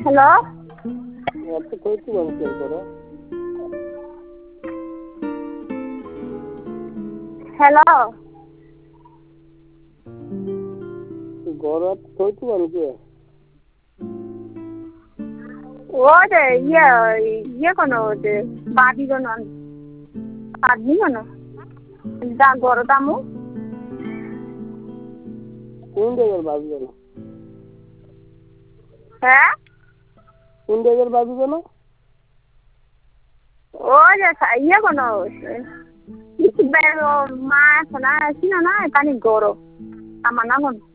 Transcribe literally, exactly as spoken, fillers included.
hello আচ্ছা কই কি বলছেন করে হ্যালো গরত কই কি বলছে ও যে ইয়ে ইয়ে কোনো যে বাদি কোনো আদমি কোনো যা গরদামু কোন জায়গার বাবু জানো হ্যাঁ কোন জায়গার বাবু জানো ও যে ইয়ে কোনো কিছু মা শোনা ছিল না এখানে গরো আমার না কোনো